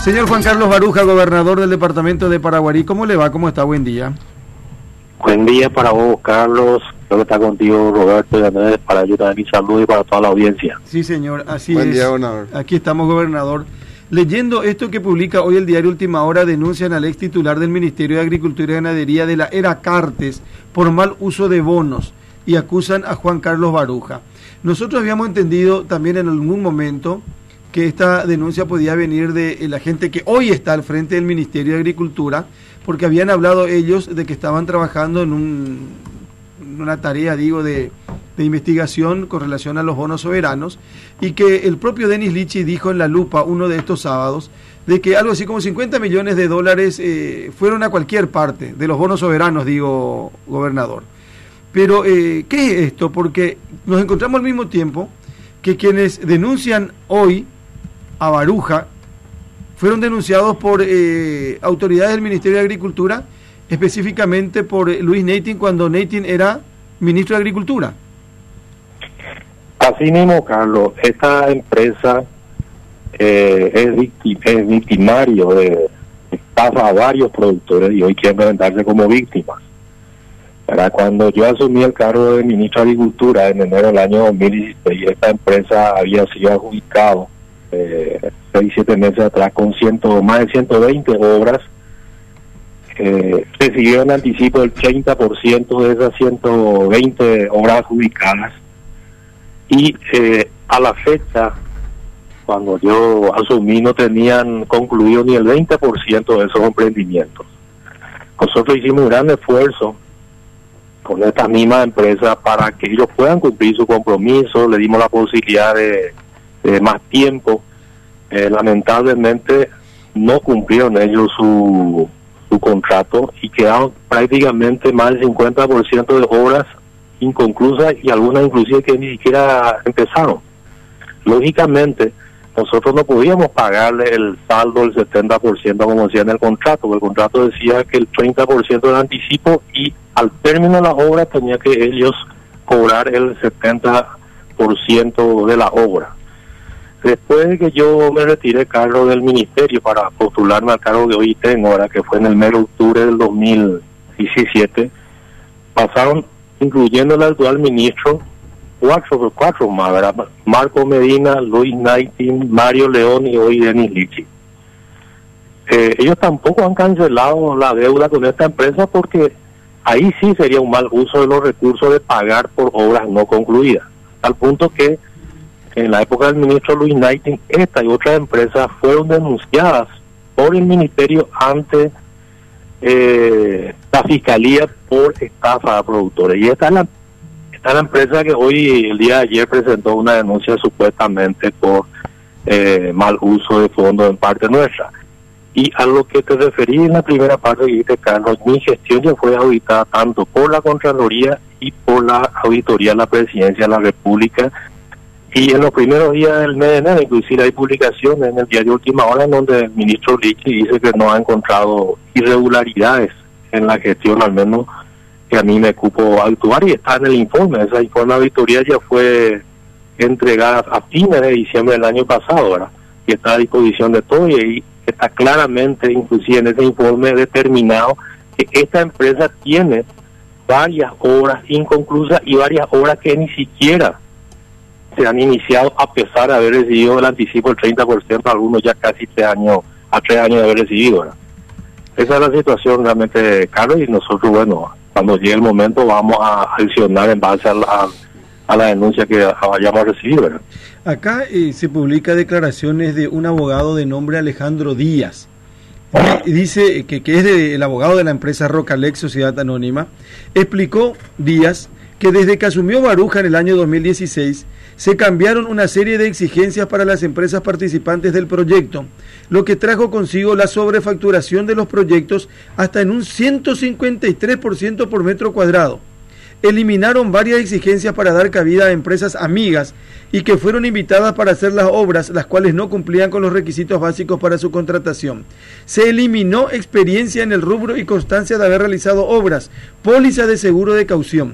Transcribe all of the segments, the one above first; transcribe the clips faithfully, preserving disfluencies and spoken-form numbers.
Señor Juan Carlos Baruja, gobernador del departamento de Paraguarí, ¿cómo le va? ¿Cómo está? Buen día. Buen día para vos, Carlos. Creo que está contigo, Roberto y Andrés, para ayudar mi salud y para toda la audiencia. Sí, señor, así Buen es. día, gobernador. Aquí estamos, gobernador. Leyendo esto que publica hoy el diario Última Hora, denuncian al ex titular del Ministerio de Agricultura y Ganadería de la Era Cartes por mal uso de bonos y acusan a Juan Carlos Baruja. Nosotros habíamos entendido también en algún momento que esta denuncia podía venir de la gente que hoy está al frente del Ministerio de Agricultura, porque habían hablado ellos de que estaban trabajando en un, una tarea, digo, de, de investigación con relación a los bonos soberanos, y que el propio Denis Lichi dijo en La Lupa uno de estos sábados de que algo así como cincuenta millones de dólares eh, fueron a cualquier parte de los bonos soberanos, digo, gobernador. Pero, eh, ¿qué es esto? Porque nos encontramos al mismo tiempo que quienes denuncian hoy a Baruja fueron denunciados por eh, autoridades del Ministerio de Agricultura, específicamente por eh, Luis Neitin, cuando Neitin era ministro de Agricultura. Así mismo, Carlos, esta empresa eh, es, victim, es victimario de estafa a varios productores y hoy quieren presentarse como víctimas. Para cuando yo asumí el cargo de ministro de Agricultura en enero del año dos mil dieciséis, esta empresa había sido adjudicado eh, seis, siete meses atrás con ciento, más de ciento veinte obras. Eh, recibió en anticipo el treinta por ciento de esas ciento veinte obras adjudicadas y eh, a la fecha, cuando yo asumí, no tenían concluido ni el veinte por ciento de esos emprendimientos. Nosotros hicimos un gran esfuerzo con estas mismas empresas para que ellos puedan cumplir su compromiso, le dimos la posibilidad de, de más tiempo. Eh, lamentablemente no cumplieron ellos su, su contrato y quedaron prácticamente más del cincuenta por ciento de obras inconclusas y algunas inclusive que ni siquiera empezaron. Lógicamente, nosotros no podíamos pagarle el saldo del setenta por ciento como decía en el contrato, porque el contrato decía que el treinta por ciento era anticipo y al término de la obra tenía que ellos cobrar el setenta por ciento de la obra. Después de que yo me retiré, Carlos, del ministerio para postularme al cargo que hoy tengo, ahora que fue en el mes de octubre del dos mil diecisiete, pasaron, incluyendo el actual ministro, cuatro, cuatro más, ¿verdad? Marco Medina, Luis Neitin, Mario León y hoy Denis Lichi. Eh, ellos tampoco han cancelado la deuda con esta empresa porque ahí sí sería un mal uso de los recursos de pagar por obras no concluidas. Al punto que en la época del ministro Luis Neitin, esta y otras empresas fueron denunciadas por el ministerio ante eh, la fiscalía por estafa a productores. Y esta es la Está la empresa que hoy, el día de ayer, presentó una denuncia supuestamente por eh, mal uso de fondos en parte nuestra. Y a lo que te referí en la primera parte que dijiste, Carlos, mi gestión ya fue auditada tanto por la Contraloría y por la Auditoría de la Presidencia de la República. Y en los primeros días del mes de enero, inclusive hay publicaciones en el diario Última Hora en donde el ministro Lichi dice que no ha encontrado irregularidades en la gestión, al menos que a mí me cupo actuar, y está en el informe. Esa informe de auditoría ya fue entregada a fines de diciembre del año pasado, ¿verdad? Y está a disposición de todo, y ahí está claramente, inclusive en ese informe, determinado que esta empresa tiene varias obras inconclusas y varias obras que ni siquiera se han iniciado a pesar de haber recibido el anticipo del treinta por ciento, algunos ya casi tres años, a tres años de haber recibido, ¿verdad? Esa es la situación realmente, Carlos, y nosotros, bueno, cuando llegue el momento vamos a accionar en base a la, a la denuncia que vayamos a recibir, ¿verdad? Acá eh, se publica declaraciones de un abogado de nombre Alejandro Díaz. Y dice que, que es de, el abogado de la empresa Rocalex Sociedad Anónima. Explicó Díaz que desde que asumió Baruja en el año dos mil dieciséis se cambiaron una serie de exigencias para las empresas participantes del proyecto, lo que trajo consigo la sobrefacturación de los proyectos hasta en un ciento cincuenta y tres por ciento por metro cuadrado. Eliminaron varias exigencias para dar cabida a empresas amigas y que fueron invitadas para hacer las obras, las cuales no cumplían con los requisitos básicos para su contratación. Se eliminó experiencia en el rubro y constancia de haber realizado obras, póliza de seguro de caución.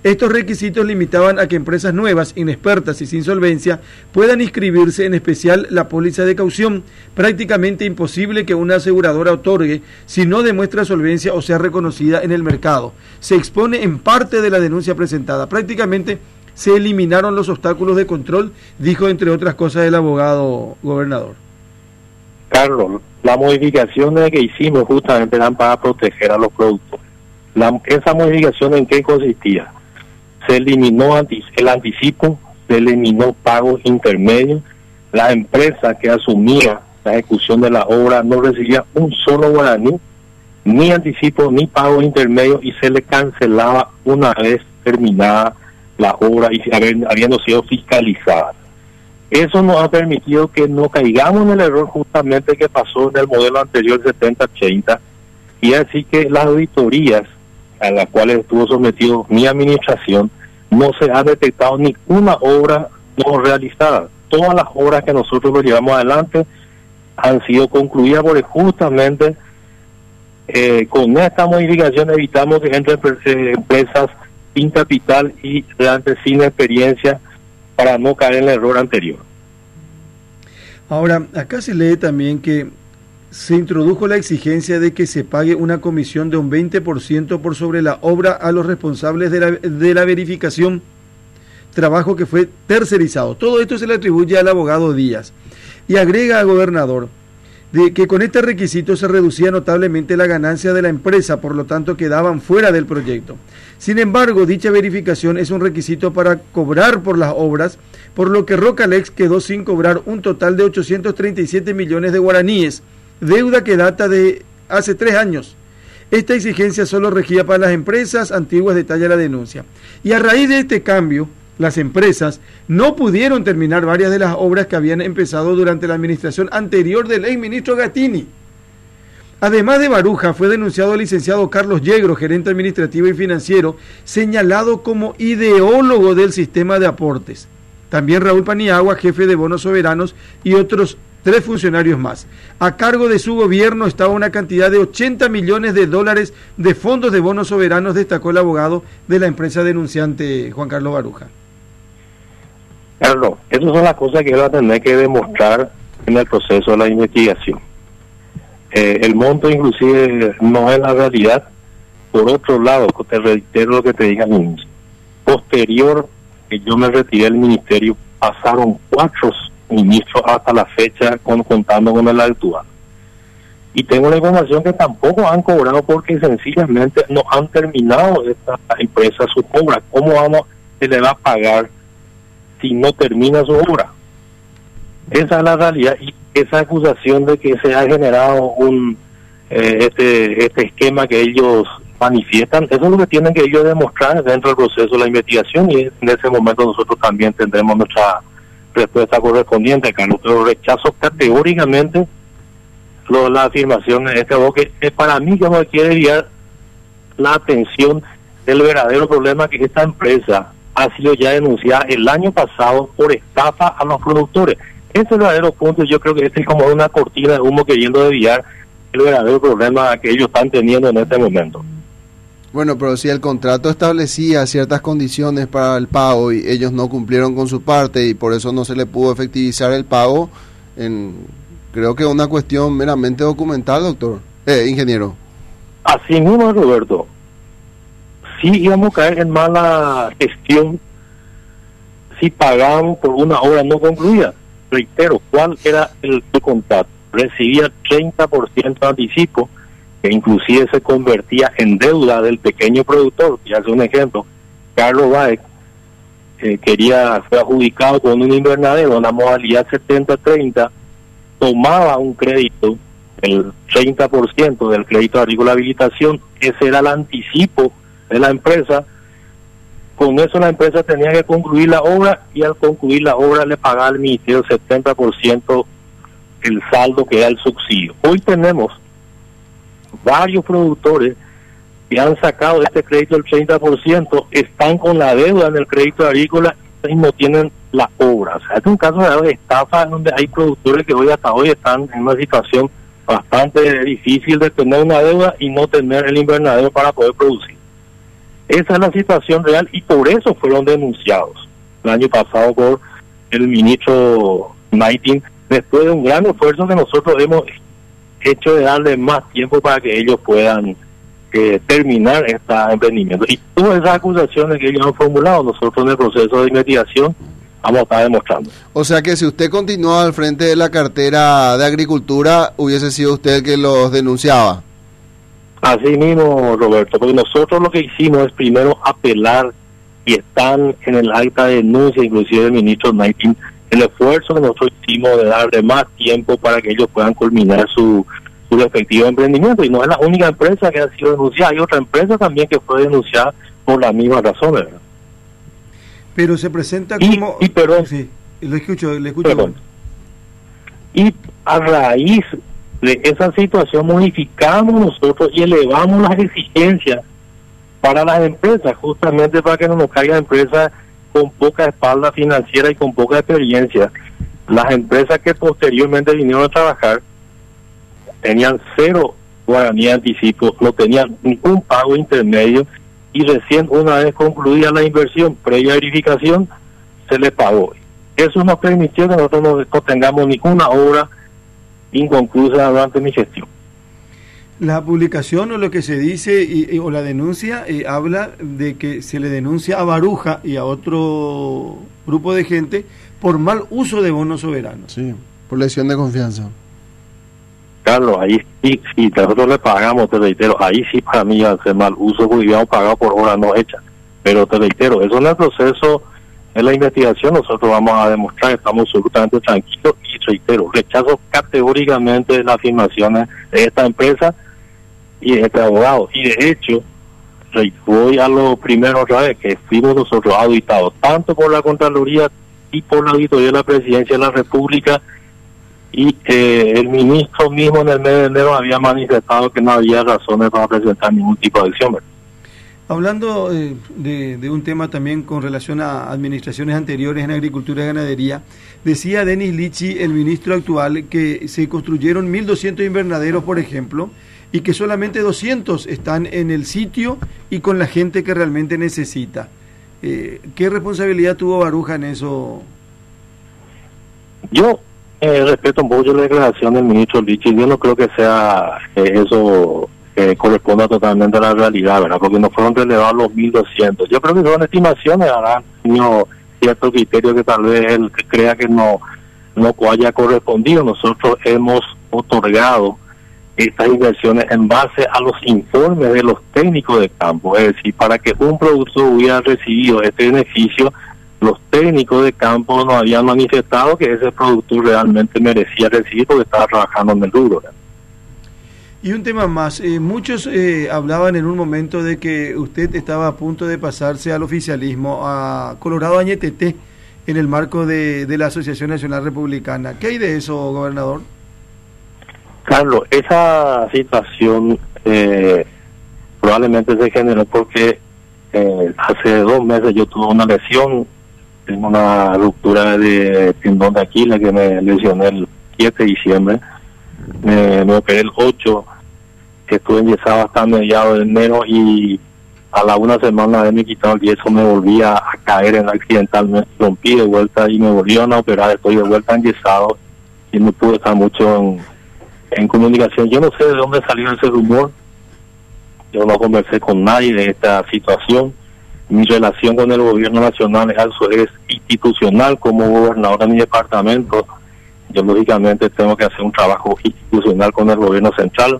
Estos requisitos limitaban a que empresas nuevas, inexpertas y sin solvencia puedan inscribirse, en especial la póliza de caución, prácticamente imposible que una aseguradora otorgue si no demuestra solvencia o sea reconocida en el mercado. Se expone en parte de la denuncia presentada. Prácticamente se eliminaron los obstáculos de control, dijo entre otras cosas el abogado gobernador. Carlos, las modificaciones que hicimos justamente eran para proteger a los productores. La, esa modificación, ¿en qué consistía? Se eliminó anti, el anticipo, se eliminó pagos intermedios. La empresa que asumía la ejecución de la obra no recibía un solo guaraní, ni anticipo, ni pagos intermedios, y se le cancelaba una vez terminada la obra y habiendo sido fiscalizada. Eso nos ha permitido que no caigamos en el error justamente que pasó en el modelo anterior setenta ochenta, y así que las auditorías a las cuales estuvo sometido mi administración, no se ha detectado ninguna obra no realizada. Todas las obras que nosotros lo llevamos adelante han sido concluidas porque justamente eh, con esta modificación evitamos que entren eh, empresas sin capital y realmente sin experiencia para no caer en el error anterior. Ahora, acá se lee también que se introdujo la exigencia de que se pague una comisión de un veinte por ciento por sobre la obra a los responsables de la, de la verificación, trabajo que fue tercerizado. Todo esto se le atribuye al abogado Díaz. Y agrega al gobernador de que con este requisito se reducía notablemente la ganancia de la empresa, por lo tanto quedaban fuera del proyecto. Sin embargo, dicha verificación es un requisito para cobrar por las obras, por lo que Rocalex quedó sin cobrar un total de ochocientos treinta y siete millones de guaraníes, deuda que data de hace tres años. Esta exigencia solo regía para las empresas antiguas, detalla la denuncia. Y a raíz de este cambio, las empresas no pudieron terminar varias de las obras que habían empezado durante la administración anterior del exministro Gattini. Además de Baruja, fue denunciado el licenciado Carlos Yegro, gerente administrativo y financiero, señalado como ideólogo del sistema de aportes. También Raúl Paniagua, jefe de bonos soberanos, y otros tres funcionarios más. A cargo de su gobierno estaba una cantidad de ochenta millones de dólares de fondos de bonos soberanos, destacó el abogado de la empresa denunciante, Juan Carlos Baruja. Carlos, esas son las cosas que él va a tener que demostrar en el proceso de la investigación. Eh, el monto inclusive no es la realidad. Por otro lado, te reitero lo que te dije al inicio. Posterior que yo me retiré del ministerio, pasaron cuatro ministros hasta la fecha con, contando con el actual. Y tengo la información que tampoco han cobrado porque sencillamente no han terminado esta empresa sus obras. ¿Cómo vamos, se le va a pagar si no termina su obra? Esa es la realidad, y esa acusación de que se ha generado un eh, este este esquema que ellos manifiestan, eso es lo que tienen que ellos demostrar dentro del proceso de la investigación, y en ese momento nosotros también tendremos nuestra respuesta correspondiente, Carlos. Pero rechazo categóricamente lo, la afirmación de este abogado, que es para mí que me quiere guiar la atención del verdadero problema, que esta empresa ha sido ya denunciada el año pasado por estafa a los productores. Ese es el verdadero punto. Yo creo que este es como una cortina de humo queriendo desviar el verdadero problema que ellos están teniendo en este momento. Bueno, pero si el contrato establecía ciertas condiciones para el pago y ellos no cumplieron con su parte y por eso no se le pudo efectivizar el pago, en, creo que es una cuestión meramente documental, doctor, eh, ingeniero. Así mismo, Roberto. Sí íbamos a caer en mala gestión si pagamos por una obra no concluida. Reitero, ¿cuál era el, el contrato? Recibía treinta por ciento de anticipo, que inclusive se convertía en deuda del pequeño productor. Y hace un ejemplo, Carlos Baez eh, quería, fue adjudicado con un invernadero en la modalidad setenta treinta, tomaba un crédito, el treinta por ciento del crédito de agrícola habilitación, ese era el anticipo de la empresa. Con eso la empresa tenía que concluir la obra, y al concluir la obra le pagaba al ministerio el setenta por ciento el saldo que era el subsidio. Hoy tenemos varios productores que han sacado este crédito del treinta por ciento, están con la deuda en el crédito agrícola y no tienen la obra. O sea, es un caso de estafa donde hay productores que hoy hasta hoy están en una situación bastante difícil de tener una deuda y no tener el invernadero para poder producir. Esa es la situación real y por eso fueron denunciados el año pasado por el ministro Knighting, después de un gran esfuerzo que nosotros hemos hecho de darle más tiempo para que ellos puedan eh, terminar este emprendimiento. Y todas esas acusaciones que ellos han formulado, nosotros en el proceso de investigación vamos a estar demostrando. O sea que si usted continuaba al frente de la cartera de Agricultura, hubiese sido usted el que los denunciaba. Así mismo, Roberto, porque nosotros lo que hicimos es primero apelar, y están en el acta de denuncia, inclusive del ministro Knighting, el esfuerzo que nosotros hicimos de darle más tiempo para que ellos puedan culminar su, su respectivo emprendimiento. Y no es la única empresa que ha sido denunciada, hay otra empresa también que fue denunciada por las mismas razones, ¿verdad? Pero se presenta y, como... Y perdón. Sí, lo escucho, le escucho. Perdón. Y a raíz de esa situación modificamos nosotros y elevamos las exigencias para las empresas, justamente para que no nos caigan empresas con poca espalda financiera y con poca experiencia. Las empresas que posteriormente vinieron a trabajar tenían cero guaraní de anticipo, no tenían ningún pago intermedio, y recién una vez concluida la inversión, previa verificación, se les pagó. Eso nos permitió que nosotros no, no tengamos ninguna obra inconclusa durante mi gestión. La publicación o lo que se dice y, y, o la denuncia eh, habla de que se le denuncia a Baruja y a otro grupo de gente por mal uso de bonos soberanos. Sí, por lesión de confianza. Carlos, ahí sí, si nosotros le pagamos, te reitero, ahí sí para mí va a ser mal uso porque habíamos pagado por horas no hechas. Pero te reitero, eso en el proceso, en la investigación, nosotros vamos a demostrar que estamos absolutamente tranquilos y reitero, rechazo categóricamente las afirmaciones de esta empresa y de este abogado. Y de hecho, voy a lo primero otra vez, que fuimos nosotros auditados, tanto por la Contraloría y por la Auditoría de la Presidencia de la República, y eh, el ministro mismo en el mes de enero había manifestado que no había razones para presentar ningún tipo de acción. Hablando eh, de, de un tema también con relación a administraciones anteriores en agricultura y ganadería, decía Denis Lichi, el ministro actual, que se construyeron mil doscientos invernaderos, por ejemplo, y que solamente doscientos están en el sitio y con la gente que realmente necesita. Eh, ¿Qué responsabilidad tuvo Baruja en eso? Yo eh, respeto mucho la declaración del ministro Lichi. Yo no creo que sea eh, eso eh, corresponda totalmente a la realidad, ¿verdad? Porque no fueron relevados los mil doscientos. Yo creo que son estimaciones, habrán tenido ciertos criterios que tal vez él crea que no, no haya correspondido. Nosotros hemos otorgado estas inversiones en base a los informes de los técnicos de campo, es decir, para que un productor hubiera recibido este beneficio, los técnicos de campo nos habían manifestado que ese productor realmente merecía recibir porque estaba trabajando en el rubro. Y un tema más, eh, muchos eh, hablaban en un momento de que usted estaba a punto de pasarse al oficialismo, a Colorado Añetete, en el marco de, de la Asociación Nacional Republicana. ¿Qué hay de eso, gobernador? Carlos, esa situación eh, probablemente se generó porque eh, hace dos meses yo tuve una lesión, tengo una ruptura de tendón de Aquiles que me lesioné el siete de diciembre, me, me operé el ocho, que estuve enyesado hasta mediados de enero y a la una semana de me quitado el yeso me volví a, a caer en accidentalmente, rompí de vuelta y me volvieron a operar, estoy de vuelta enyesado y no pude estar mucho en en comunicación. Yo no sé de dónde salió ese rumor, yo no conversé con nadie de esta situación. Mi relación con el gobierno nacional es, es institucional. Como gobernador de mi departamento, yo lógicamente tengo que hacer un trabajo institucional con el gobierno central.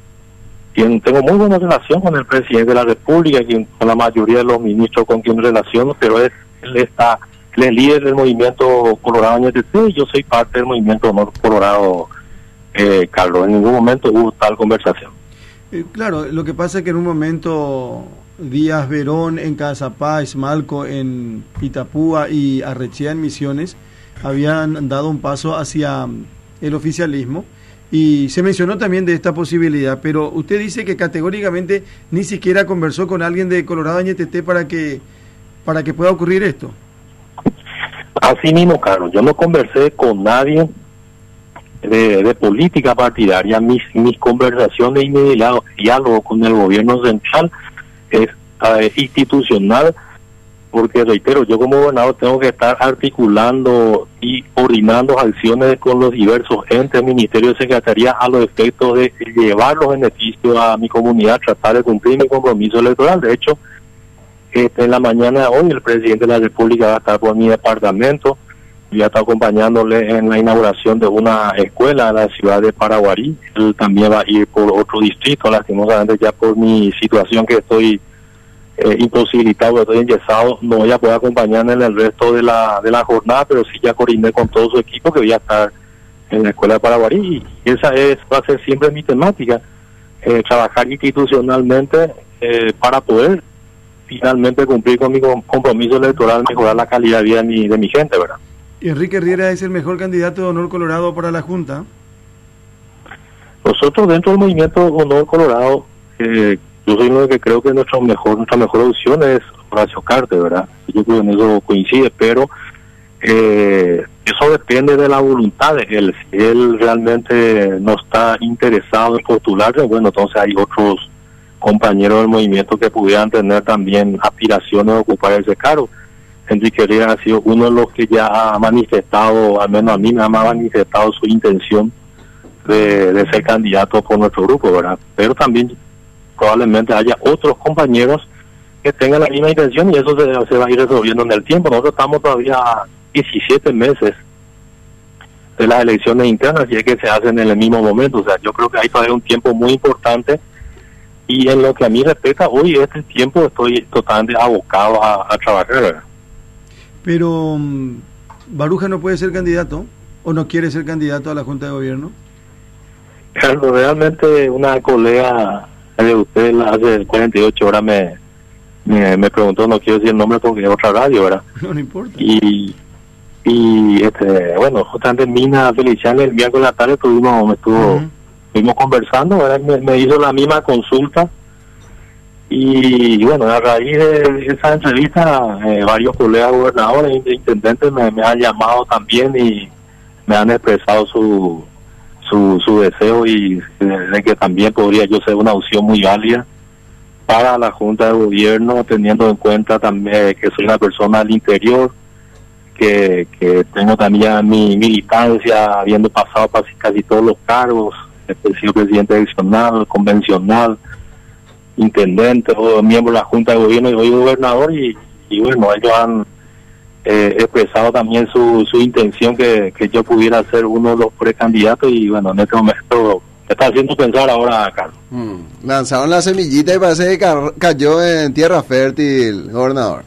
Y tengo muy buena relación con el presidente de la República, quien, con la mayoría de los ministros con quien relaciono, pero es, él está, él es líder del movimiento Colorado Añetete y yo soy parte del movimiento Honor Colorado. Eh, Carlos, en ningún momento hubo tal conversación. Eh, claro, lo que pasa es que en un momento Díaz Verón en Cazapá, Esmalco en Itapúa y Arrechea en Misiones habían dado un paso hacia el oficialismo y se mencionó también de esta posibilidad, pero usted dice que categóricamente ni siquiera conversó con alguien de Colorado Añetete para que, para que pueda ocurrir esto. Así mismo, Carlos, yo no conversé con nadie De, de política partidaria. Mis mis conversaciones y mi diálogo, diálogo con el gobierno central es eh, institucional, porque reitero, yo como gobernador tengo que estar articulando y coordinando acciones con los diversos entes, ministerios y secretarías a los efectos de llevar los beneficios a mi comunidad, tratar de cumplir mi compromiso electoral. De hecho, este, en la mañana de hoy el presidente de la República va a estar por mi departamento. Yo ya está acompañándole en la inauguración de una escuela en la ciudad de Paraguarí. Él también va a ir por otro distrito, lastimosamente ya por mi situación que estoy eh, imposibilitado, estoy enyesado, no voy a poder acompañarme en el resto de la de la jornada, pero sí ya coordiné con todo su equipo que voy a estar en la escuela de Paraguarí. Y esa es va a ser siempre mi temática, eh, trabajar institucionalmente eh, para poder finalmente cumplir con mi compromiso electoral, mejorar la calidad de vida de mi, de mi gente, ¿verdad? Enrique Riera es el mejor candidato de Honor Colorado para la Junta. Nosotros dentro del movimiento Honor Colorado, eh, yo soy uno que creo que nuestro mejor, nuestra mejor opción es Horacio Cartes, ¿verdad? Yo creo que en eso coincide, pero eh, eso depende de la voluntad de él. Si él realmente no está interesado en postularse, bueno, entonces hay otros compañeros del movimiento que pudieran tener también aspiraciones de ocupar ese cargo. Enrique Riera ha sido uno de los que ya ha manifestado, al menos a mí me ha manifestado su intención de, de ser candidato por nuestro grupo, ¿verdad? Pero también probablemente haya otros compañeros que tengan la misma intención y eso se, se va a ir resolviendo en el tiempo. Nosotros estamos todavía a diecisiete meses de las elecciones internas y es que se hacen en el mismo momento. O sea, yo creo que hay todavía un tiempo muy importante y en lo que a mí respecta, hoy este tiempo estoy totalmente abocado a, a trabajar, ¿verdad? Pero Baruja no puede ser candidato o no quiere ser candidato a la Junta de Gobierno. Carlos, realmente una colega de usted hace cuarenta y ocho horas me, me me preguntó, no quiero decir el nombre porque es otra radio, ¿verdad? No, no importa. Y y este bueno, justamente Mina Feliciano el miércoles de la tarde estuvimos, me estuvo, uh-huh. estuvimos conversando, ¿verdad? Me, me hizo la misma consulta. Y bueno, a raíz de esa entrevista, eh, varios colegas gobernadores e intendentes me, me han llamado también y me han expresado su su, su deseo y de, de que también podría yo ser una opción muy válida para la Junta de Gobierno, teniendo en cuenta también que soy una persona del interior, que, que tengo también mi militancia, habiendo pasado casi, casi todos los cargos, he sido presidente seccional, convencional, intendente o miembro de la Junta de Gobierno y hoy gobernador y, y bueno, ellos han eh, expresado también su, su intención que, que yo pudiera ser uno de los precandidatos y bueno, en este momento me está haciendo pensar ahora, Carlos. Mm, lanzaron la semillita y parece que ca- cayó en tierra fértil, gobernador.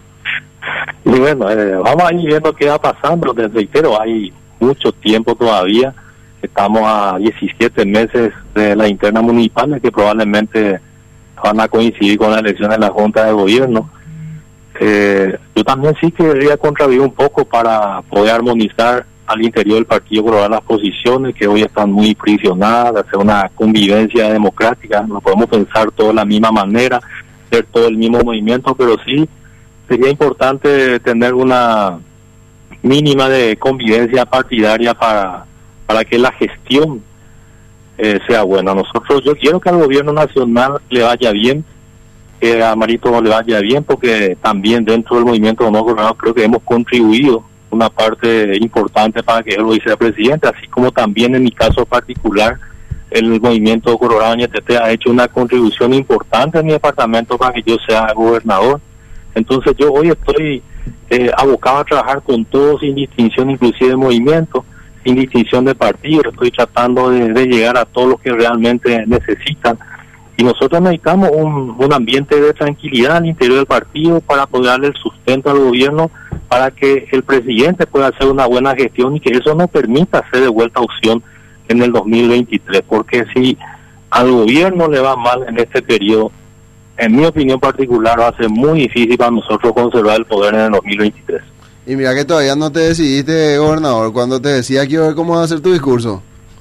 Y bueno, eh, vamos a ir viendo qué va pasando, te reitero, hay mucho tiempo todavía, estamos a diecisiete meses de la interna municipal que probablemente van a coincidir con las elecciones de la Junta de Gobierno. Eh, yo también sí quería contribuir un poco para poder armonizar al interior del Partido Colorado las posiciones que hoy están muy frisionadas, hacer una convivencia democrática, no podemos pensar todo de la misma manera, ser todo el mismo movimiento, pero sí sería importante tener una mínima de convivencia partidaria para, para que la gestión Eh, sea bueno. Nosotros, yo quiero que al gobierno nacional le vaya bien, que a Marito le vaya bien, porque también dentro del movimiento no gobernado creo que hemos contribuido una parte importante para que él lo sea presidente, así como también en mi caso particular el movimiento Colorado N T T ha hecho una contribución importante en mi departamento para que yo sea gobernador. Entonces yo hoy estoy eh, abocado a trabajar con todos sin distinción, inclusive de movimiento, sin distinción de partido. Estoy tratando de, de llegar a todos los que realmente necesitan y nosotros necesitamos un, un ambiente de tranquilidad al interior del partido para poder darle el sustento al gobierno para que el presidente pueda hacer una buena gestión y que eso nos permita hacer de vuelta opción en el dos mil veintitrés, porque si al gobierno le va mal en este periodo, en mi opinión particular va a ser muy difícil para nosotros conservar el poder en el dos mil veintitrés. Y mira que todavía no te decidiste, gobernador, cuando te decía quiero ver cómo va a ser tu discurso.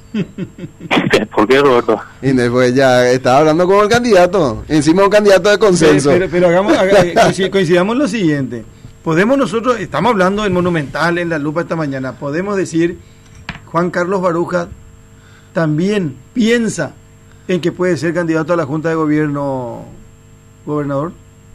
¿Por qué, Roberto? Y después ya estaba hablando con el candidato, encima un candidato de consenso. Pero, pero, pero hagamos, haga, coincidamos en lo siguiente. Podemos nosotros, estamos hablando del Monumental en La Lupa esta mañana, podemos decir, Juan Carlos Baruja también piensa en que puede ser candidato a la Junta de Gobierno, gobernador.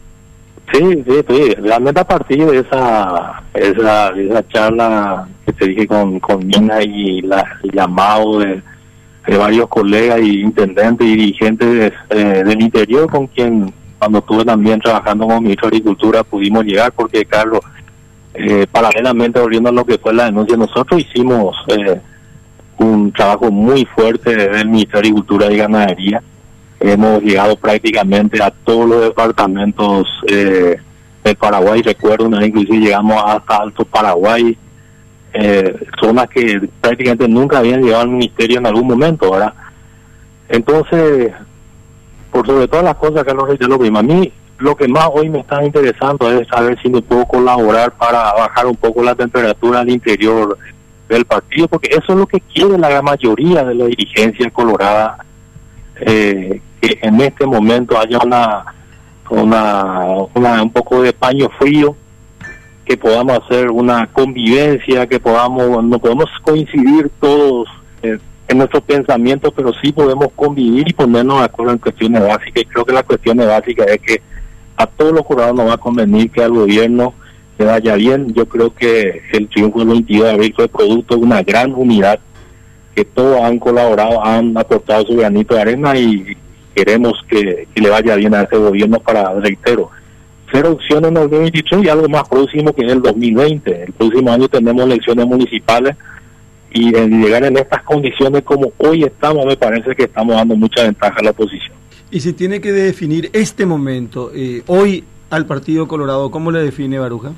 Sí, sí, sí, realmente a partir de esa esa, de esa charla que te dije con, con Nina y la, el llamado de, de varios colegas y intendentes y dirigentes eh, del interior con quien cuando estuve también trabajando como ministro de Agricultura pudimos llegar, porque Carlos, eh, paralelamente volviendo a lo que fue la denuncia, nosotros hicimos eh, un trabajo muy fuerte del Ministerio de Agricultura y Ganadería. Hemos llegado prácticamente a todos los departamentos eh, del Paraguay. Recuerdo una vez inclusive llegamos hasta Alto Paraguay, eh, zonas que prácticamente nunca habían llegado al ministerio en algún momento, ¿verdad? Entonces, por sobre todas las cosas, Carlos, yo lo mismo. A mí lo que más hoy me está interesando es saber si me puedo colaborar para bajar un poco la temperatura al interior del partido, porque eso es lo que quiere la gran mayoría de la dirigencia colorada, eh, que en este momento haya una, una, una un poco de paño frío, que podamos hacer una convivencia, que podamos, no podemos coincidir todos eh, en nuestros pensamientos, pero sí podemos convivir y ponernos de acuerdo en cuestiones básicas. Y creo que la cuestión básica es que a todos los colorados nos va a convenir que al gobierno le vaya bien. Yo creo que el triunfo del veintidós de abril fue producto de una gran unidad, que todos han colaborado, han aportado su granito de arena, y queremos que, que le vaya bien a este gobierno para, reitero, ser opción en el dos mil veintitrés y algo más próximo, que es el dos mil veinte. El próximo año tenemos elecciones municipales, y en llegar en estas condiciones como hoy estamos, me parece que estamos dando mucha ventaja a la oposición. Y si tiene que definir este momento, eh, hoy al Partido Colorado, ¿cómo le define Baruja?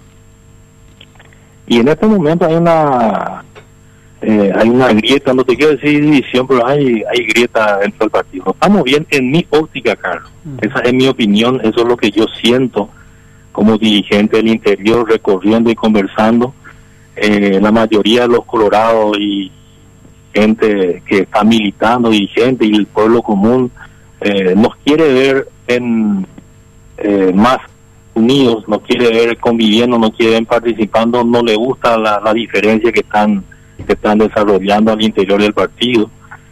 Y en este momento hay una eh, hay una grieta, no te quiero decir división, pero hay hay grieta dentro del partido. Estamos bien en mi óptica, Carlos. Mm. Esa es mi opinión, eso es lo que yo siento como dirigente del interior, recorriendo y conversando. Eh, la mayoría de los colorados y gente que está militando, dirigente y el pueblo común, eh, nos quiere ver en eh, más unidos, nos quiere ver conviviendo, nos quiere ver participando, no le gusta la, la diferencia que están que están desarrollando al interior del partido,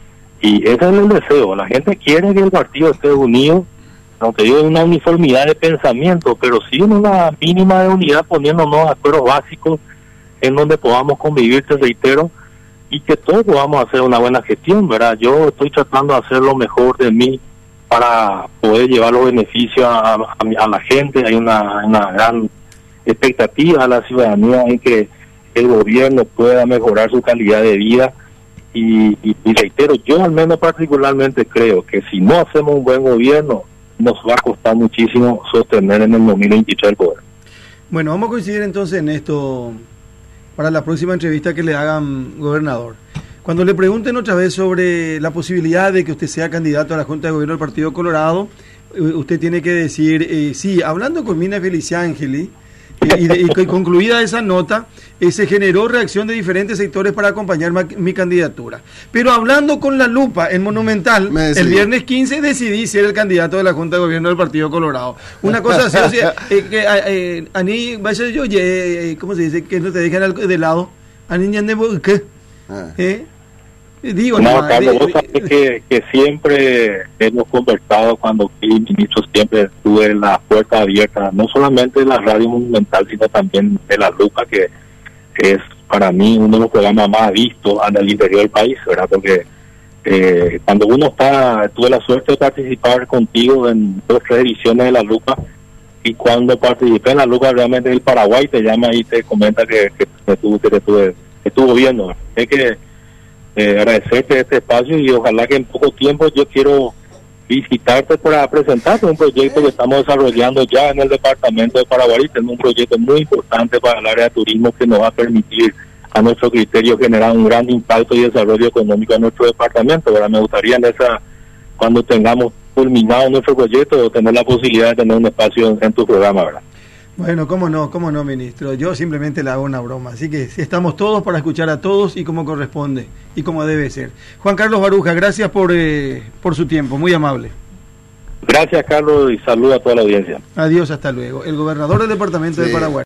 y ese es el deseo. La gente quiere que el partido esté unido, no te digo una uniformidad de pensamiento, pero sí en una mínima de unidad, poniéndonos acuerdos básicos en donde podamos convivir, te reitero, y que todos podamos hacer una buena gestión, ¿verdad? Yo estoy tratando de hacer lo mejor de mí para poder llevar los beneficios a, a, a la gente. Hay una, una gran expectativa a la ciudadanía en que el gobierno pueda mejorar su calidad de vida, y, y, y reitero, yo al menos particularmente creo que si no hacemos un buen gobierno, nos va a costar muchísimo sostener en el dos mil veintitrés el poder. Bueno, vamos a coincidir entonces en esto para la próxima entrevista que le hagan, gobernador. Cuando le pregunten otra vez sobre la posibilidad de que usted sea candidato a la Junta de Gobierno del Partido Colorado, usted tiene que decir, eh, sí, hablando con Mina Feliciangeli, eh, y, de, y concluida esa nota, eh, se generó reacción de diferentes sectores para acompañar ma, mi candidatura. Pero hablando con la lupa en Monumental, el viernes quince decidí ser el candidato de la Junta de Gobierno del Partido Colorado. Una cosa así, o sea, eh, que eh, a mí, vaya yo, eh, ¿cómo se dice? Que no te dejen de lado. A niña de ¿qué? ¿Eh? Digo, no, no, Carlos, vos sabés que, que siempre hemos conversado, cuando fui ministro, siempre tuve la puerta abierta, no solamente de la radio Monumental, sino también de La Lupa, que, que es para mí uno de los programas más vistos en el interior del país, ¿verdad? Porque eh, cuando uno está, tuve la suerte de participar contigo en dos, tres ediciones de La Lupa, y cuando participé en La Lupa, realmente el Paraguay te llama y te comenta que, que, que, estuvo, que, estuvo, que estuvo viendo. Es que Eh, agradecerte este espacio, y ojalá que en poco tiempo yo quiero visitarte para presentarte un proyecto que estamos desarrollando ya en el departamento de Paraguay. Tenemos un proyecto muy importante para el área de turismo que nos va a permitir, a nuestro criterio, generar un gran impacto y desarrollo económico en nuestro departamento. Ahora me gustaría, en esa, cuando tengamos culminado nuestro proyecto, tener la posibilidad de tener un espacio en, en tu programa, ¿verdad? Bueno, cómo no, cómo no, ministro. Yo simplemente le hago una broma. Así que estamos todos para escuchar a todos y como corresponde y como debe ser. Juan Carlos Baruja, gracias por, eh, por su tiempo, muy amable. Gracias, Carlos, y saludo a toda la audiencia. Adiós, hasta luego. El gobernador del departamento sí. de Paraguay.